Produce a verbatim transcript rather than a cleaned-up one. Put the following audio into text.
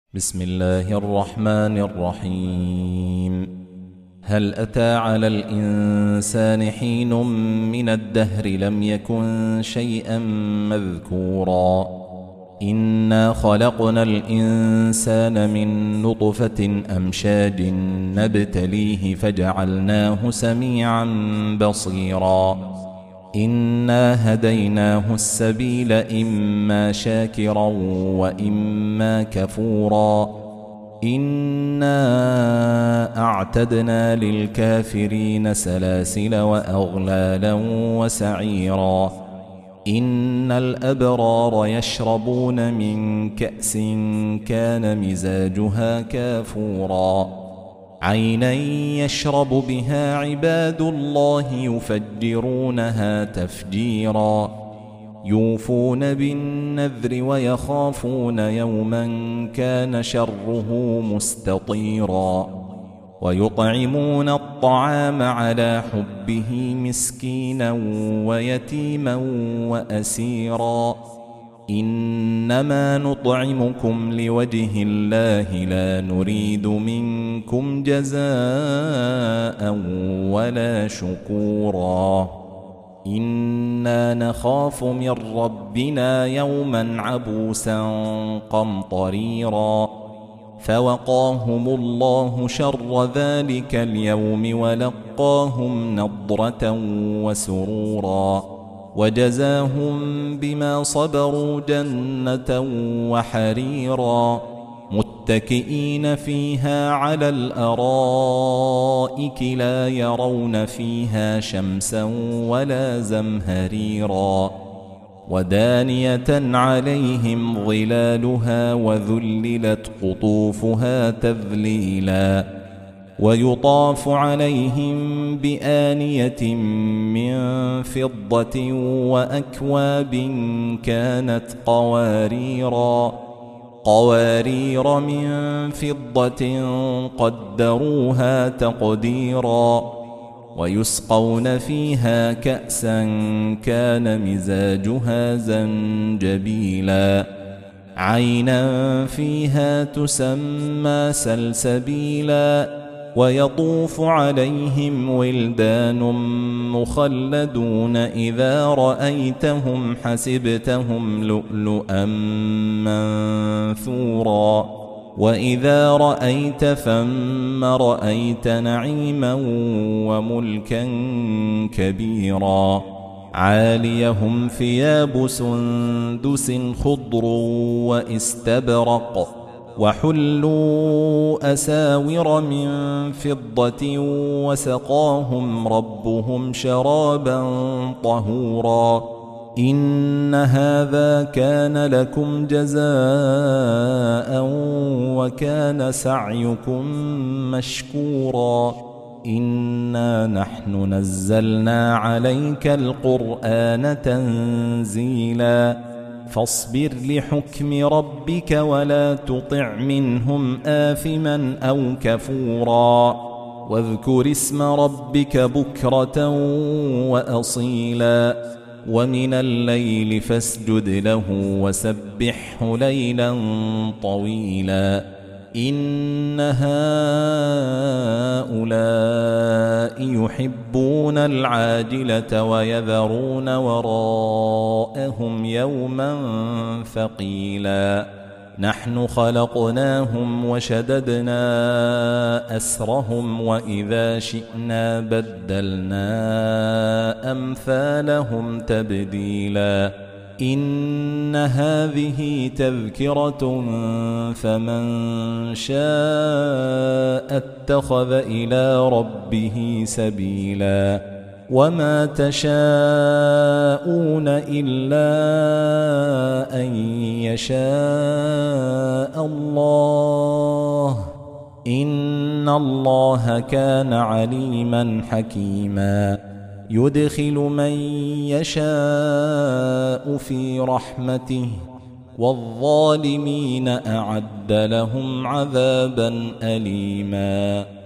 بسم الله الرحمن الرحيم. هل أتى على الإنسان حين من الدهر لم يكن شيئا مذكورا إنا خلقنا الإنسان من نطفة أمشاج نبتليه فجعلناه سميعا بصيرا إنا هديناه السبيل إما شاكرا وإما كفورا إنا أعتدنا للكافرين سلاسل وأغلالا وسعيرا إن الأبرار يشربون من كأس كان مزاجها كافورا عينا يشرب بها عباد الله يفجرونها تفجيرا يوفون بالنذر ويخافون يوما كان شره مستطيرا ويطعمون الطعام على حبه مسكينا ويتيما وأسيرا إنما نطعمكم لوجه الله لا نريد منكم جزاء ولا شكورا إنا نخاف من ربنا يوما عبوسا قمطريرا فوقاهم الله شر ذلك اليوم ولقاهم نضرة وسرورا وجزاهم بما صبروا جنة وحريرا متكئين فيها على الأرائك لا يرون فيها شمسا ولا زمهريرا ودانية عليهم ظلالها وذللت قطوفها تذليلا ويطاف عليهم بآنية من فضة وأكواب كانت قواريرا قوارير من فضة قدروها تقديرا ويسقون فيها كأسا كان مزاجها زنجبيلا عينا فيها تسمى سلسبيلا ويطوف عليهم ولدان مخلدون إذا رأيتهم حسبتهم لؤلؤا منثورا وإذا رأيت ثم رأيت نعيما وملكا كبيرا عاليهم ثياب سندس خضر واستبرق وحلوا أساور من فضة وسقاهم ربهم شرابا طهورا إن هذا كان لكم جزاء وكان سعيكم مشكورا إنا نحن نزلنا عليك القرآن تنزيلا فاصبر لحكم ربك ولا تطع منهم آثما أو كفورا واذكر اسم ربك بكرة وأصيلا ومن الليل فاسجد له وسبحه ليلا طويلا إن هؤلاء يحبون العاجلة ويذرون وراءهم يوما ثقيلا نحن خلقناهم وشددنا أسرهم وإذا شئنا بدلنا أمثالهم تبديلا إن هذه تذكرة فمن شاء اتخذ إلى ربه سبيلا وما تشاءون إلا أن يشاء الله إن الله كان عليما حكيما يدخل من يشاء في رحمته والظالمين أعد لهم عذابا أليما.